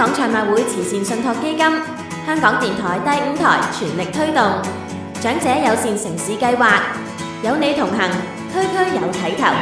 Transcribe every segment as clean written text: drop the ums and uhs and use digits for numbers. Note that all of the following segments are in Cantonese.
港賽馬會慈善信託基金、香港電台第5台全力推動長者友善城市計劃，有你同行，區區有睇頭。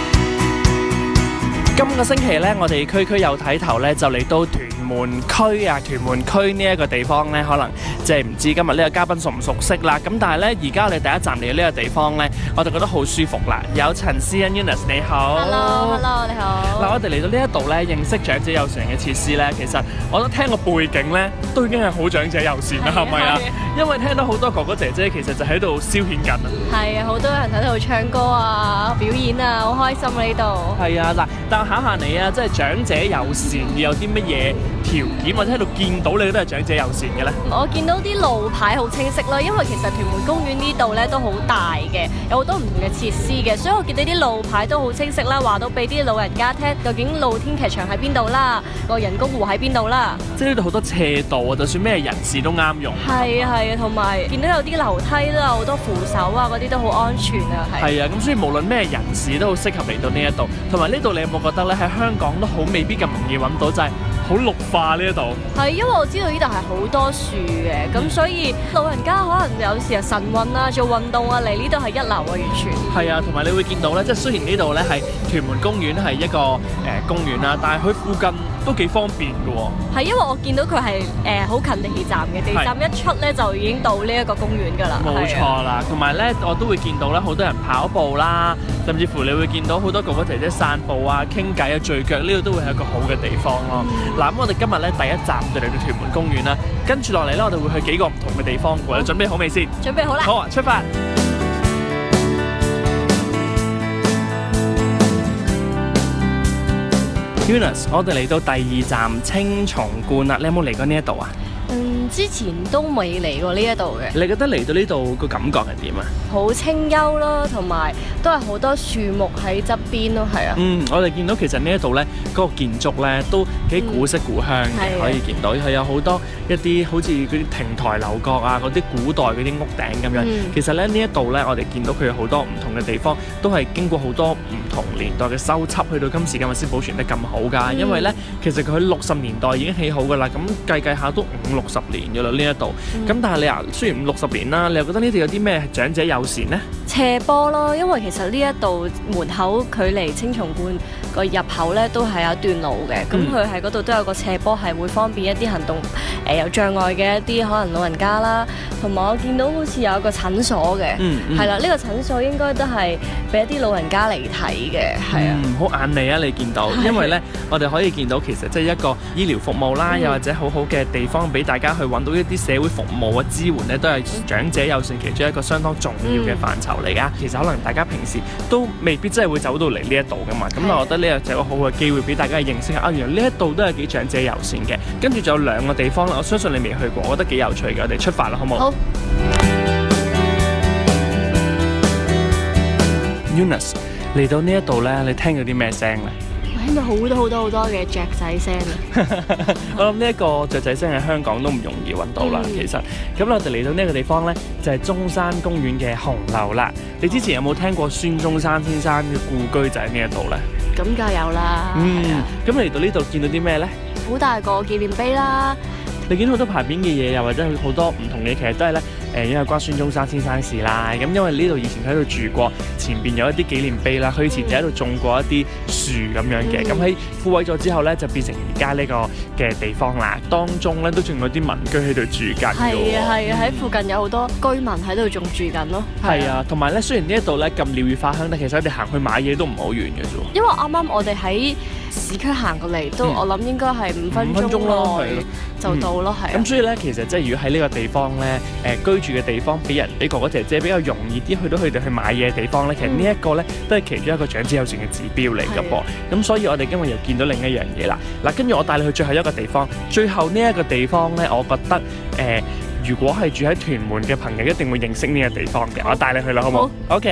今個星期咧，我哋區區有睇頭咧，就嚟到屯門區啊！屯門區呢一個地方咧，可能即係唔知今日呢個嘉賓熟唔熟悉啦。咁但係咧，而家我哋第一站嚟呢個地方咧，我就覺得好舒服啦。有陳思欣 Eunice 你好 ，Hello 你好。 嗱，我哋嚟到呢一度咧，認識長者友善嘅設施咧，其實我都聽個背景咧，都已經係好長者友善啦，係咪啊？因為聽到好多哥哥姐姐其實就喺度消遣緊啊。 係啊，好多人喺度唱歌啊、表演啊，好開心啊呢度。 係啊，嗱，但我考下你啊，即係長者友善要有啲乜嘢條件，或者喺度見到你都係長者友善嘅咧？ 我見到啲路牌好清晰啦，因為其實屯門公園呢度咧都好大嘅，有好多唔同嘅設施嘅，所以我見到啲路牌都好清晰啦，話到俾啲老人家聽，究竟露天劇場喺邊度啦，個人工湖喺邊度啦。即係呢度好多斜道啊，就算咩人士都啱用。 係啊，同埋見到有啲樓梯啦，好多扶手啊，嗰啲都好安全啊。 係啊，咁所以無論咩人士都好適合嚟到呢一度，同埋呢度你有冇覺得咧喺香港都好未必咁容易揾到，就係好綠化呢一度。 係因為我知道呢度係好多樹嘅，咁所以老人家可能有時啊晨運啊做運動啊嚟呢度係一流啊，完全。 係啊，同埋你會見到咧，即係雖然呢度咧係屯門公園係一個公園啦，但係佢附近都幾方便㗎喎。係因為我見到佢係好近地鐵站嘅，地鐵站一出咧就已經到呢一個公園㗎啦。 冇錯啦，同埋咧我都會見到咧好多人跑步啦，甚至乎你會見到好多哥哥姐姐散步啊、傾偈啊、聚腳，呢度都會係一個好嘅地方咯。嗱，咁我哋今日咧第一站就嚟到屯門公園啦，跟住落嚟咧我哋會去幾個唔同嘅地方嘅，你準備好未先？ 準備好啦。 好啊，出發。Eunice， 我哋嚟到第2站青松觀啦，你有冇嚟過呢一度啊？ 之前都未嚟過呢一度嘅。 你覺得嚟到呢度個感覺係點啊？ 好清幽咯，同埋都係好多樹木喺側邊咯，係啊。 我哋見到其實呢一度咧，嗰個建築咧都幾古色古香嘅，可以見到係有好多一啲好似嗰啲亭台樓閣啊，嗰啲古代嗰啲屋頂咁樣。其實咧呢一度咧，我哋見到佢有好多唔同嘅地方，都係經過好多唔同年代嘅修葺，去到今時今日先保存得咁好㗎。因為咧，其實佢喺60年代已經起好㗎啦，咁計下都50-60年㗎啦呢一度。咁但係你話雖然50-60年啦，你又覺得呢度有啲咩長者友善呢？ 斜坡咯，因為其實呢一度門口距離青松觀個入口咧都係有一段路嘅，咁佢喺嗰度都有個斜坡，係會方便一啲行動有障礙嘅一啲可能老人家啦。同埋我見到好似有一個診所嘅，係啦，呢個診所應該都係俾一啲老人家嚟睇嘅，係啊。 好眼利啊！你見到，因為咧我哋可以見到其實即係一個醫療服務啦，又或者好好嘅地方俾大家去揾到一啲社會服務嘅支援咧，都係長者友善其中一個相當重要嘅範疇嚟㗎。其實可能大家平時都未必真係會走到嚟呢一度㗎嘛，咁我覺得呢個就係一個好嘅機會俾大家去認識下，原來呢一度都係幾長者友善嘅。跟住仲有2個地方啦，我相信你未去過，我覺得幾有趣嘅，我哋出發啦，好冇？好。Eunice， 嚟到呢一度咧，你聽到啲咩聲咧？ 我聽到好多嘅雀仔聲啊！ 我諗呢一個雀仔聲喺香港都唔容易揾到啦，其實。咁我哋嚟到呢一個地方咧，就係中山公園嘅紅樓啦。你之前有冇聽過孫中山先生嘅故居就喺呢一度咧？ 咁梗係有啦。 咁嚟到呢度見到啲咩咧？ 好大個紀念碑啦！ 你見到好多牌匾嘅嘢，又或者好多唔同嘅，其實都係咧因為關孫中山先生事啦。咁因為呢度以前喺度住過，前邊有一啲紀念碑啦，佢以前就喺度種過一啲樹咁樣嘅。咁喺枯萎咗之後咧，就變成而家呢個嘅地方啦。當中咧都仲有啲民居喺度住緊嘅。 係啊，喺附近有好多居民喺度仲住緊咯。 係啊，同埋咧，雖然呢一度咧咁鳥語花香，但其實我哋行去買嘢都唔係好遠嘅啫。 因為啱啱我哋喺市區行過嚟，都我諗應該係5分鐘咯，就到咯，係。 咁所以咧，其實即係如果喺呢個地方咧，居住嘅地方俾哥哥姐姐比較容易啲去到佢哋去買嘢嘅地方咧，其實呢一個咧都係其中一個長者友善嘅指標嚟㗎噃。咁所以我哋今日又見到另一樣嘢啦。嗱，跟住我帶你去最後一個地方，最後呢一個地方咧，我覺得如果係住喺屯門嘅朋友一定會認識呢個地方嘅。我帶你去啦，好唔好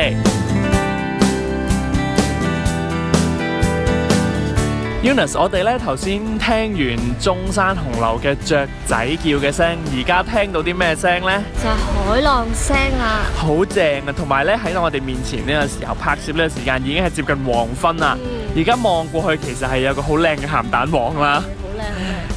？OK。Eunice， 我哋咧頭先聽完中山紅樓嘅雀仔叫嘅聲，而家聽到啲咩聲咧？ 就係海浪聲啊！ 好正啊！同埋咧喺我哋面前呢個時候拍攝呢個時間已經係接近黃昏啦。而家望過去其實係有個好靚嘅鹹蛋黃啦。好靚。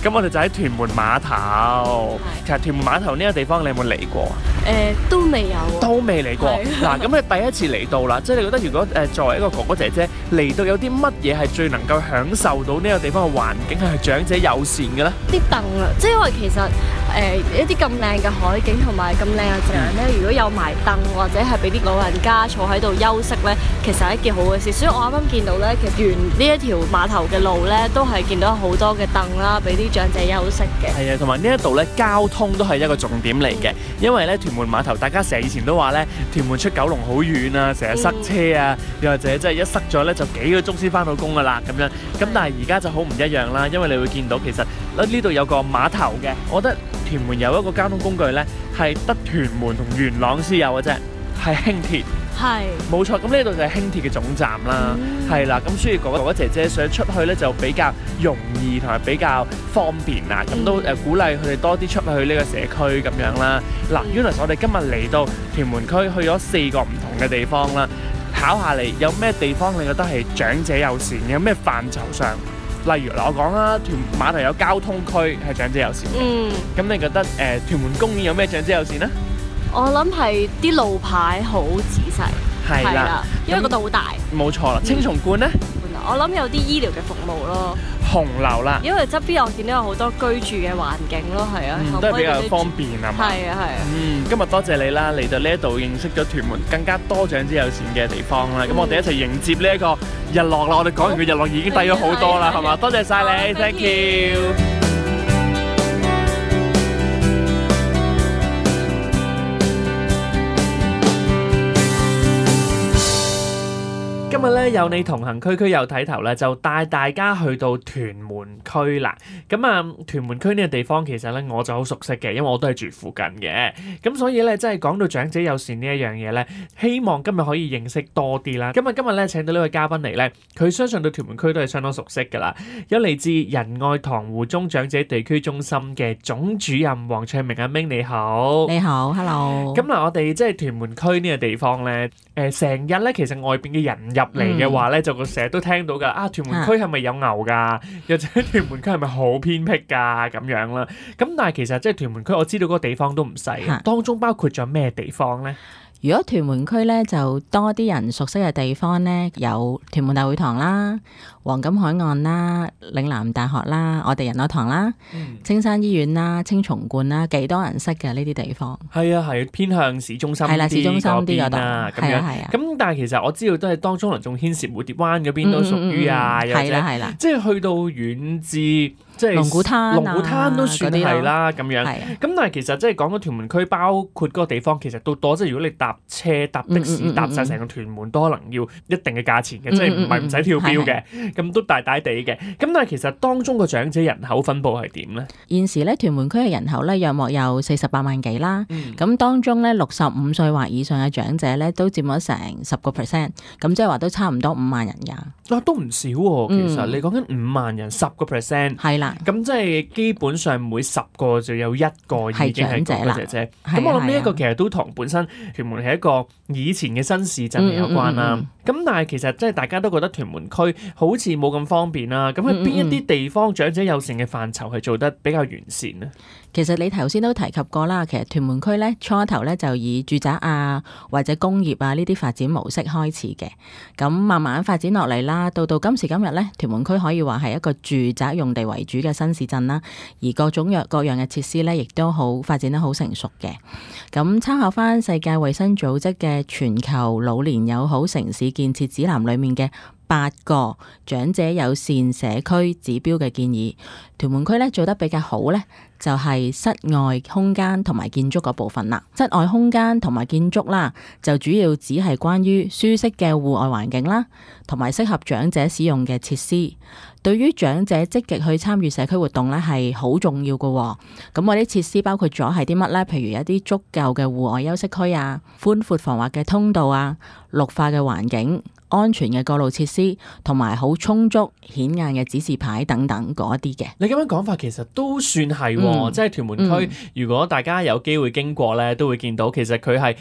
咁我哋就喺屯門碼頭。其實屯門碼頭呢個地方你有冇嚟過？ 都未有喎。 都未嚟過。嗱，咁你第一次嚟到啦，即係你覺得如果作為一個哥哥姐姐嚟到，有啲乜嘢係最能夠享受到呢個地方嘅環境係長者友善嘅咧？ 啲凳啊，即係因為其實一啲咁靚嘅海景同埋咁靚嘅景咧，如果有埋凳或者係俾啲老人家坐喺度休息咧，其實係一件好嘅事。所以我啱啱見到咧，其實沿呢一條碼頭嘅路咧，都係見到好多嘅凳啦，俾啲長者休息嘅。係啊，同埋呢一度咧，交通都係一個重點嚟嘅，因為咧屯門碼頭，大家成日以前都話咧，屯門出九龍好遠啊，成日塞車啊，又或者即係一塞咗咧就幾個鐘先翻到工噶啦咁樣。咁但係而家就好唔一樣啦，因為你會見到其實呢度有個碼頭嘅，我覺得屯門有一個交通工具咧係得屯門同元朗先有嘅啫，係輕鐵。係冇錯，咁呢度就係輕鐵嘅總站啦，係啦，咁所以哥哥姐姐想出去咧就比較容易同埋比較方便啦，咁都鼓勵佢哋多啲出去呢個社區咁樣啦。嗱，Eunice，我哋今日嚟到屯門區，去咗4個唔同嘅地方啦，考下你有咩地方你覺得係長者友善嘅，有咩範疇上？例如嗱，我講啦，屯碼頭有交通區係長者友善嘅，咁你覺得屯門公園有咩長者友善呢？ 我諗係啲路牌好仔細，係啦，因為嗰度好大。冇錯啦，青松觀呢？ 我諗有啲醫療嘅服務咯。 紅樓啦， 因為側邊我見到有好多居住嘅環境咯，係啊， 都係比較方便啊嘛。 係啊係啊。 今日多謝你啦，嚟到呢一度認識咗屯門更加多長者友善嘅地方啦。咁我哋一齊迎接呢一個日落啦。我哋講完個日落已經低咗好多啦，係嘛？多謝晒你 ，thank you。今日咧有你同行，區區有睇頭咧，就帶大家去到屯門區啦。咁啊，屯門區呢個地方其實咧我就好熟悉嘅，因為我都係住附近嘅。咁所以咧，真係講到長者友善呢一樣嘢咧，希望今日可以認識多啲啦。今日咧請到呢位嘉賓嚟咧，佢相信對屯門區都係相當熟悉噶啦。有嚟自仁愛塘湖中長者地區中心嘅總主任黃卓明阿明，你好。 你好 ，hello。 咁嗱，我哋即係屯門區呢個地方咧，成日咧其實外邊嘅人入嚟嘅話咧，就成日都聽到噶啊！屯門區係咪有牛㗎？又或者屯門區係咪好偏僻㗎？咁樣啦。咁但係其實即係屯門區，我知道嗰個地方都唔細，當中包括咗咩地方咧？ 如果屯門區咧，就多啲人熟悉嘅地方咧，有屯門大會堂啦、黃金海岸啦、嶺南大學啦、我哋仁愛堂啦、青山醫院啦、青松觀啦，幾多人識嘅呢啲地方？係啊，係偏向市中心啲，係啦，市中心啲嗰度啦，咁樣。咁但係其實我知道都係當中仲牽涉蝴蝶灣嗰邊都屬於啊，又或者即係去到遠至。即係龍鼓灘都算係啦咁樣。咁但係其實即係講到屯門區，包括嗰個地方其實都多。即係如果你搭車、搭的士、搭晒成個屯門，都可能要一定嘅價錢嘅，即係唔係唔使跳標嘅。咁都大大地嘅。咁但係其實當中個長者人口分佈係點咧？ 現時咧屯門區嘅人口咧約莫有48萬幾啦。咁當中咧65歲或以上嘅長者咧都佔咗成10%。咁即係話都差唔多5萬人㗎。 都唔少喎。其實你講緊5萬人10%。係啦。咁即係基本上每10個就有1個已經係哥哥姐姐。咁我諗呢一個其實都同本身屯門係一個以前嘅新市鎮有關啦。咁但係其實即係大家都覺得屯門區好似冇咁方便啦。咁喺邊一啲地方長者友善嘅範疇係做得比較完善呢？ 其實你頭先都提及過啦，其實屯門區咧初頭咧就以住宅啊或者工業啊呢啲發展模式開始嘅，咁慢慢發展落嚟啦，到今時今日咧，屯門區可以話係一個住宅用地為主嘅新市鎮啦，而各種各樣嘅設施咧，亦都好發展得好成熟嘅。咁參考翻世界衛生組織嘅全球老年友好城市建設指南裏面嘅8個長者友善社區指標嘅建議，屯門區咧做得比較好咧，就係室外空間同埋建築嗰部分啦。室外空間同埋建築啦，就主要只係關於舒適嘅戶外環境啦，同埋適合長者使用嘅設施。對於長者積極去參與社區活動咧，係好重要嘅。咁我啲設施包括咗係啲乜咧？譬如一啲足夠嘅戶外休息區啊，寬闊防滑嘅通道啊，綠化嘅環境，安全嘅過路設施，同埋好充足顯眼嘅指示牌等等嗰啲嘅。 你咁樣講法其實都算係，即係屯門區，如果大家有機會經過咧，都會見到其實佢係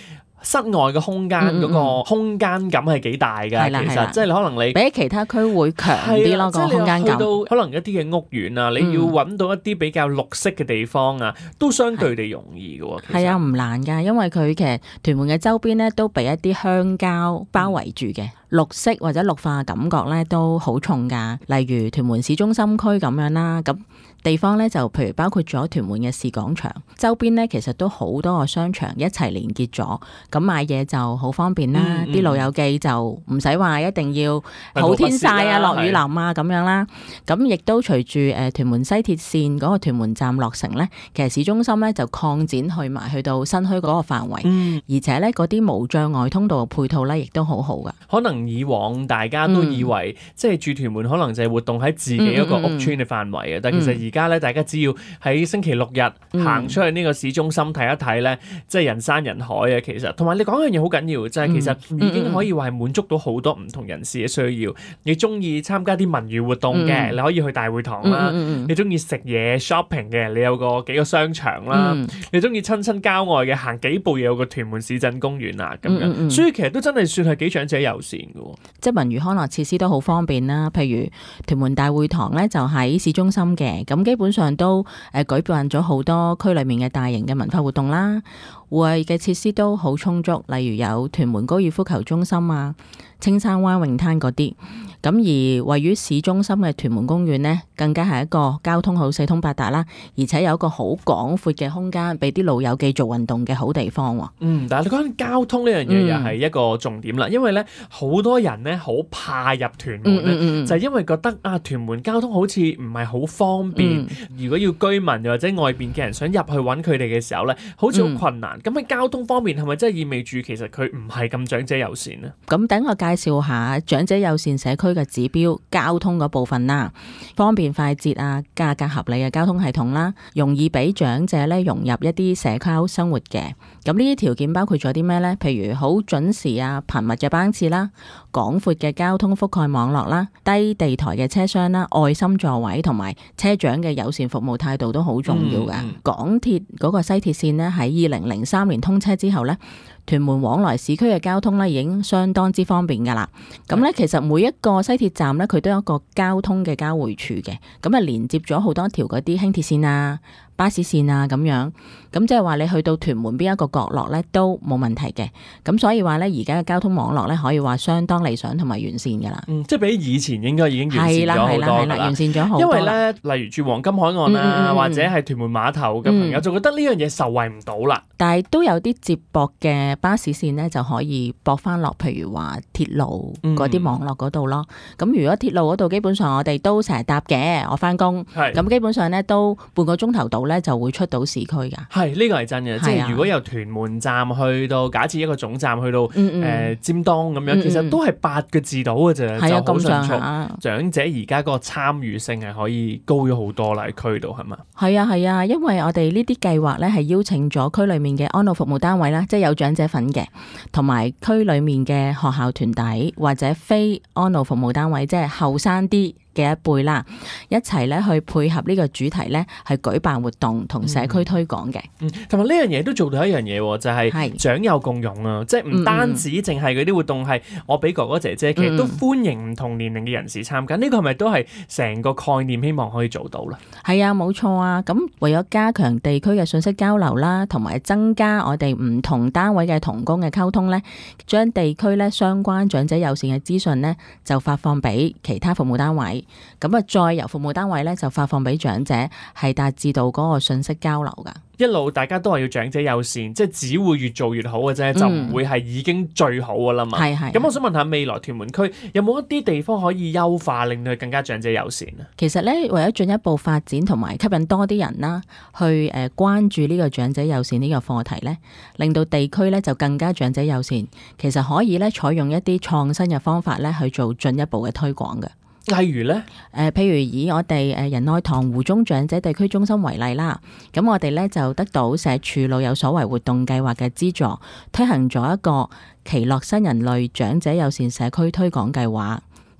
室外嘅空間嗰個空間感係幾大㗎，其實即係可能你比起其他區會強啲咯，個空間感。 去到可能一啲嘅屋苑啊，你要揾到一啲比較綠色嘅地方啊，都相對地容易嘅喎。 係啊，唔難㗎，因為佢其實屯門嘅周邊咧都被一啲鄉郊包圍住嘅。綠色或者綠化嘅感覺咧都好重㗎，例如屯門市中心區咁樣啦，咁地方咧就譬如包括咗屯門嘅市廣場，周邊咧其實都好多個商場一齊連結咗，咁買嘢就好方便啦。啲老友記就唔使話一定要好天曬啊、落雨淋啊咁樣啦。咁亦都隨住屯門西鐵線嗰個屯門站落成咧，其實市中心咧就擴展去到新墟嗰個範圍，而且咧嗰啲無障礙通道嘅配套咧亦都好好㗎。 可能以往大家都以為即係住屯門可能就係活動喺自己一個屋邨嘅範圍嘅，但其實而家咧大家只要喺星期六日行出去呢個市中心睇一睇咧，即係人山人海啊！其實同埋你講一樣嘢好緊要，就係其實已經可以話係滿足到好多唔同人士嘅需要。你中意參加啲文娛活動嘅，你可以去大會堂啦；你中意食嘢 shopping 嘅，你有幾個商場啦；你中意親郊外嘅，行幾步嘢有個屯門市鎮公園啊咁樣。所以其實都真係算係幾長者友善嘅。 即係文娛康樂設施都好方便啦，譬如屯門大會堂咧就喺市中心嘅，咁基本上都舉辦咗好多區裡面嘅大型嘅文化活動啦，戶外嘅設施都好充足，例如有屯門高爾夫球中心啊、青山灣泳灘嗰啲。咁而位於市中心嘅屯門公園呢，更加係一個交通好四通八達啦，而且有一個好廣闊嘅空間俾啲老友記做運動嘅好地方喎。 但係你講緊交通呢樣嘢又係一個重點啦，因為咧好多人咧好怕入屯門咧，就係因為覺得啊屯門交通好似唔係好方便，如果要居民又或者外邊嘅人想入去揾佢哋嘅時候咧，好似好困難。咁喺交通方面係咪真係意味住其實佢唔係咁長者友善呢？ 咁等我介紹下長者友善社區嘅指標交通嗰部分啦，方便快捷啊，價格合理嘅交通系統啦，容易俾長者咧融入一啲社區生活嘅。咁呢啲條件包括咗啲咩呢？譬如好準時啊、頻密嘅班次啦、廣闊嘅交通覆蓋網絡啦、低地台嘅車廂啦、愛心座位同埋車長嘅友善服務態度都好重要㗎。港鐵嗰個西鐵線呢，喺2003年通車之後呢，屯門往來市區嘅交通咧已經相當之方便㗎啦。咁咧其實每一個西鐵站咧佢都有一個交通嘅交匯處嘅，咁啊連接咗好多條嗰啲輕鐵線啊、巴士線啊咁樣，咁即係話你去到屯門邊一個角落咧都冇問題嘅。咁所以話咧而家嘅交通網絡咧可以話相當理想同埋完善㗎啦。 即係比以前應該已經完善咗好多㗎啦。 完善咗好多。 因為咧，例如住黃金海岸啊，或者係屯門碼頭嘅朋友，就覺得呢樣嘢受惠唔到啦。 但係都有啲接駁嘅巴士線咧，就可以駁翻落，譬如話鐵路嗰啲網絡嗰度咯。咁如果鐵路嗰度基本上我哋都成日搭嘅，我翻工，咁基本上咧都半個鐘頭到咧就會出到市區㗎。 係呢個係真嘅，即係如果由屯門站去到假設一個總站去到尖東咁樣，其實都係8個字到嘅啫，就好迅速。長者而家嗰個參與性係可以高咗好多啦，喺區度係嘛？ 係啊，因為我哋呢啲計劃咧係邀請咗區裡面嘅安老服務單位啦，即係有長者份嘅，同埋區裡面嘅學校團體或者非安老服務單位，即係後生啲嘅一輩啦，一齊咧去配合呢個主題咧，係舉辦活動同社區推廣嘅。 同埋呢樣嘢都做到一樣嘢，就係長幼共融啊！即係唔單止淨係嗰啲活動係我俾哥哥姐姐，其實都歡迎唔同年齡嘅人士參加。呢個係咪都係成個概念希望可以做到啦？ 係啊，冇錯啊！咁為咗加強地區嘅信息交流啦，同埋增加我哋唔同單位嘅同工嘅溝通咧，將地區咧相關長者友善嘅資訊咧，就發放俾其他服務單位。咁啊，再由服務單位咧就發放俾長者，係達至到嗰個信息交流噶。 一路大家都係要長者友善，即係只會越做越好嘅啫，就唔會係已經最好噶啦嘛。咁我想問下，未來屯門區有冇一啲地方可以優化，令到佢更加長者友善啊？ 其實咧，為咗進一步發展同埋吸引多啲人啦，去關注呢個長者友善呢個課題咧，令到地區咧就更加長者友善。其實可以咧採用一啲創新嘅方法咧去做進一步嘅推廣嘅。 例如咧， 譬如以我哋仁愛堂湖中長者地區中心為例啦，咁我哋咧就得到社署老有所為活動計劃嘅資助，推行咗一個耆樂新人類長者友善社區推廣計劃。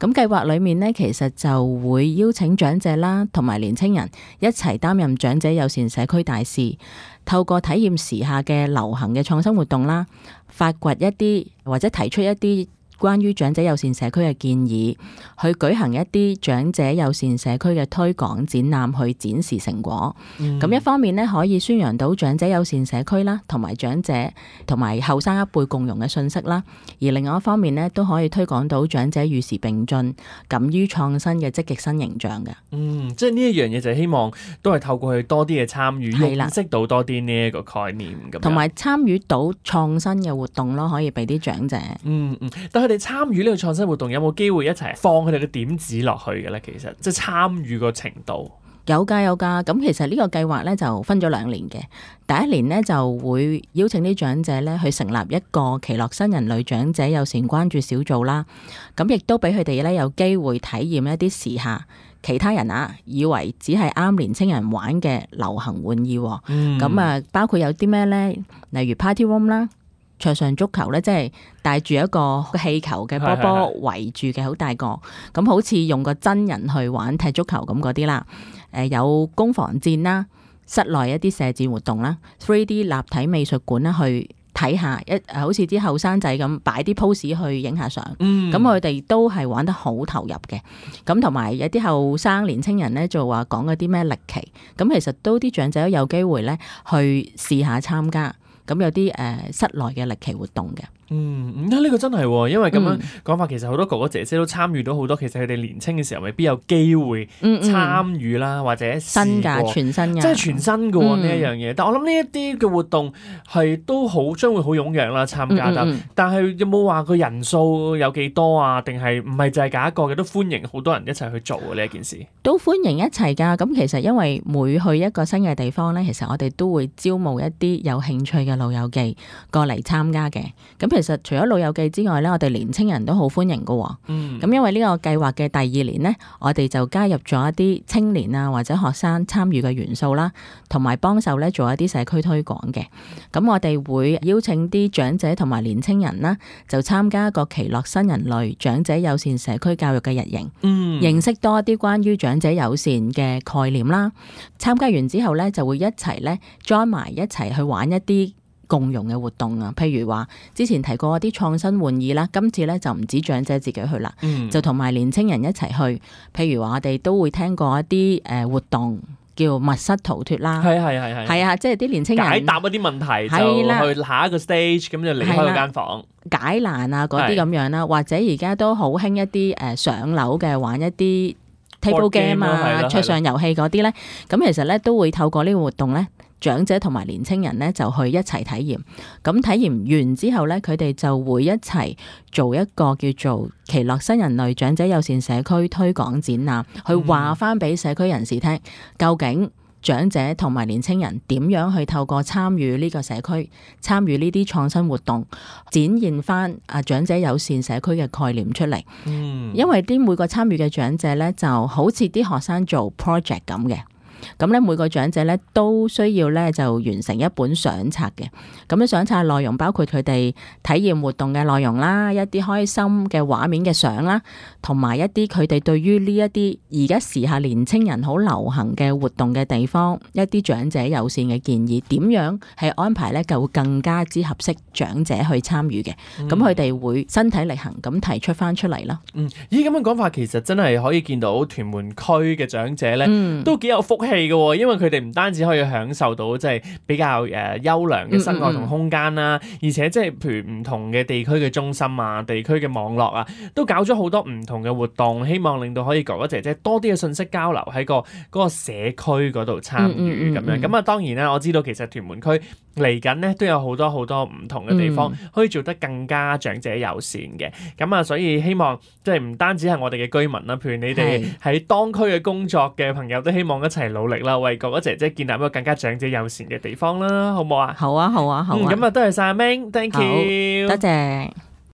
咁計劃裡面呢，其實就會邀請長者啦同埋年青人一齊擔任長者友善社區大使，透過體驗時下嘅流行嘅創新活動啦，發掘一啲或者提出一啲關於長者友善社區嘅建議，去舉行一啲長者友善社區嘅推廣展覽，去展示成果。咁一方面呢，可以宣揚到長者友善社區啦，同埋長者同埋後生一輩共融嘅信息啦。而另外一方面呢，都可以推廣到長者與時並進、敢於創新嘅積極新形象嘅。 即係呢一樣嘢就係希望都係透過去多啲嘅參與， 係啦， 認識到多啲呢一個概念咁樣， 同埋參與到創新嘅活動咯，可以俾啲長者。 但係佢哋參與呢個創新活動有冇機會一齊放佢哋嘅點子落去嘅咧？其實即係參與個程度。 有㗎。咁其實呢個計劃咧就分咗2年嘅。第一年呢，就會邀請啲長者咧去成立一個奇樂新人類長者友善關注小組啦。咁亦都俾佢哋咧有機會體驗一啲時下其他人以為只係啱年青人玩嘅流行玩意。咁包括有啲咩咧？例如 party room 啦。桌上足球咧，即係帶住一個氣球嘅波波圍住嘅好大個，咁好似用個真人去玩踢足球咁嗰啲啦。有攻防戰啦，室內一啲射箭活動啦 ，3D 立體美術館啦，去睇下好似啲後生仔咁擺啲 pose 去影下相。咁佢哋都係玩得好投入嘅。咁同埋有啲後生年青人咧，就話講嗰啲咩歷奇，咁其實都啲長者都有機會咧去試下參加。咁有啲室內嘅歷奇活動嘅。 呢個真係，因為咁樣講法，其實好多哥哥姐姐都參與到好多，其實佢哋年青嘅時候未必有機會參與啦，或者新㗎，全新嘅， 即係全新嘅喎呢一樣嘢。但我諗呢一啲嘅活動係都好將會好踴躍啦，參加得。但係有冇話個人數有幾多啊？定係唔係就係揀一個嘅？都歡迎好多人一齊去做呢一件事。 都歡迎一齊㗎。咁其實因為每去一個新嘅地方咧，其實我哋都會招募一啲有興趣嘅老友記過嚟參加嘅。咁其實除咗老友記之外咧，我哋年青人都好歡迎㗎喎。咁因為呢個計劃嘅第2年呢，我哋就加入咗一啲青年啊或者學生參與嘅元素啦，同埋幫手咧做一啲社區推廣嘅。咁我哋會邀請啲長者同埋年青人啦，就參加一個奇樂新人類長者友善社區教育嘅日營，認識多啲關於長者友善嘅概念啦。參加完之後咧，就會一齊咧 join 埋一齊去玩一啲共融嘅活動啊，譬如話之前提過啲創新玩意啦，今次咧就唔止長者自己去啦，就同埋年青人一齊去。譬如話我哋都會聽過一啲活動叫密室逃脫啦，係啊，即係啲年青人解答一啲問題就去下一個 stage，咁就離開嗰間房解難啊嗰啲咁樣啦，或者而家都好興一啲上樓嘅玩一啲 table game 啊，桌上遊戲嗰啲咧，咁其實咧都會透過呢個活動咧，長者同埋年青人咧就去一齊體驗。咁體驗完之後咧，佢哋就會一齊做一個叫做奇樂新人類長者友善社區推廣展覽，去話翻俾社區人士聽，究竟長者同埋年青人點樣去透過參與呢個社區，參與呢啲創新活動，展現翻長者友善社區嘅概念出嚟。因為啲每個參與嘅長者咧，就好似啲學生做 project 咁嘅。咁咧每個長者咧都需要咧就完成一本相冊嘅，咁樣相冊內容包括佢哋體驗活動嘅內容啦，一啲開心嘅畫面嘅相啦，同埋一啲佢哋對於呢一啲而家時下年青人好流行嘅活動嘅地方，一啲長者友善嘅建議，點樣係安排咧就會更加之合適長者去參與嘅。咁佢哋會身體力行咁提出翻出嚟咯。 咦，咁樣講法其實真係可以見到屯門區嘅長者咧，都幾有福氣嘅喎，因為佢哋唔單止可以享受到即係比較優良嘅室外同空間啦，而且即係譬如唔同嘅地區嘅中心啊、地區嘅網絡啊，都搞咗好多唔同嘅活動，希望令到可以哥哥姐姐多啲嘅信息交流喺嗰個社區嗰度參與咁樣。咁啊當然啦，我知道其實屯門區嚟緊咧都有好多好多唔同嘅地方可以做得更加長者友善嘅。咁啊所以希望即係唔單止係我哋嘅居民啦，譬如你哋喺當區嘅工作嘅朋友都希望一齊努力啦，為哥哥姐姐建立一個更加長者友善嘅地方啦，好唔好啊？ 好啊，好啊，好啊。 咁啊，多謝晒阿明，thank you， 多謝。